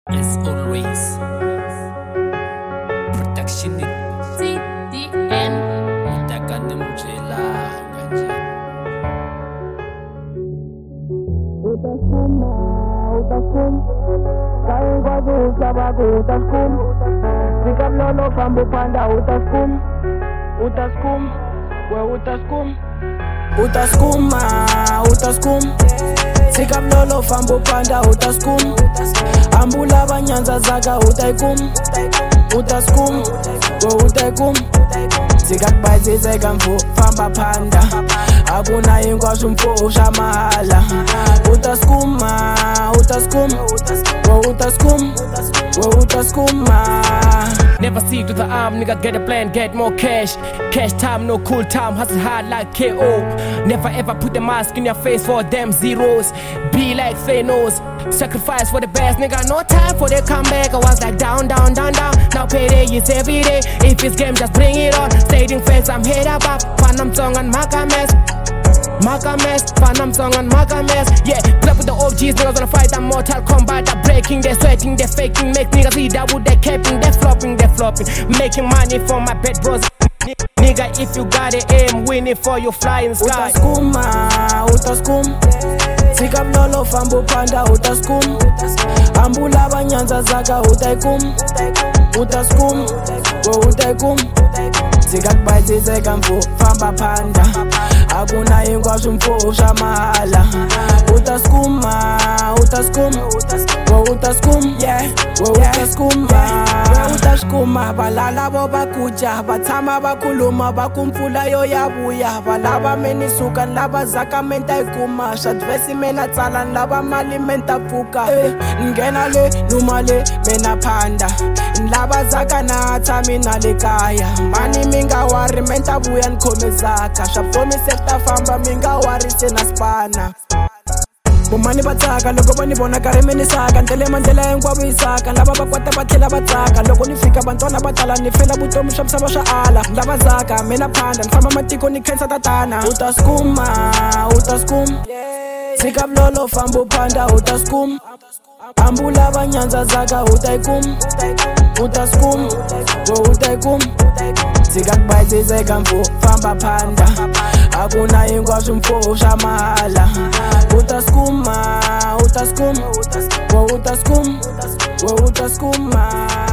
As always, production CDN utakanimjela kanje. Utaskum Kain kwazi usabaku utaskum Sikap lolo fambu panda utaskum We utaskum Utaskum Sikap lolo fambu panda utaskum Ambula banyanza zaga utaikum Utaskum We utaikum Sikak bazi zegamfu famba panda Akuna ingwashu mfusha mahala Utaskum We utaskum Never see to the arm, nigga get a plan, get more cash. Cash time, no cool time, hustle hard like KO. Never ever put the mask in your face for them zeros. Be like Thanos, sacrifice for the best, nigga. No time for the comeback. I was like down. Now payday is every day. If it's game, just bring it on. Staying fence, I'm head up. Panam song and Makames. Panam song and Makames. Yeah, play with the OGs, niggas wanna fight that Mortal Kombat. They're breaking, they're sweating, they're faking. Make niggas see that with their capping, they're flopping. Making money for my pet bros. Nigga, if you got it, aim, win it for your flying sky. Utaskum Sikap lolo fambu panda utaskum Ambula banyanza zaga utaikum Utaskum We utaikum Sikak bazi zegamfu famba panda Akuna ingwashu mfusha mahala Utaskum We utaskum We utaskum Balala bo bakuja Batama bakuluma bakumfula yo yabuya Balaba menisuka laba zaka menta ikuma Shadvesi mena tsala laba mali menta fuka Ngena le numale mena panda Laba zaka na tamina le kaya Mani minga wari menta buya nkome zaka Shapomi sekta famba minga wari sena spana Bumani bataka loko bani bona kare meni saka Ntele mandela yengwabu isaka Laba bakwata bathela bataka Loko nifika bantwana batala nifela butomu shamsaba shaala Laba zaka mena panda Nfama matiko nikhensa tatana Utaskum Sikap lolo fambu panda utaskum Ambula banyanza zaga utaikum Utaskum We utaikum Sikak bazi zegamfu famba panda Akuna ingwashu mfusha mahala Utaskum We utaskum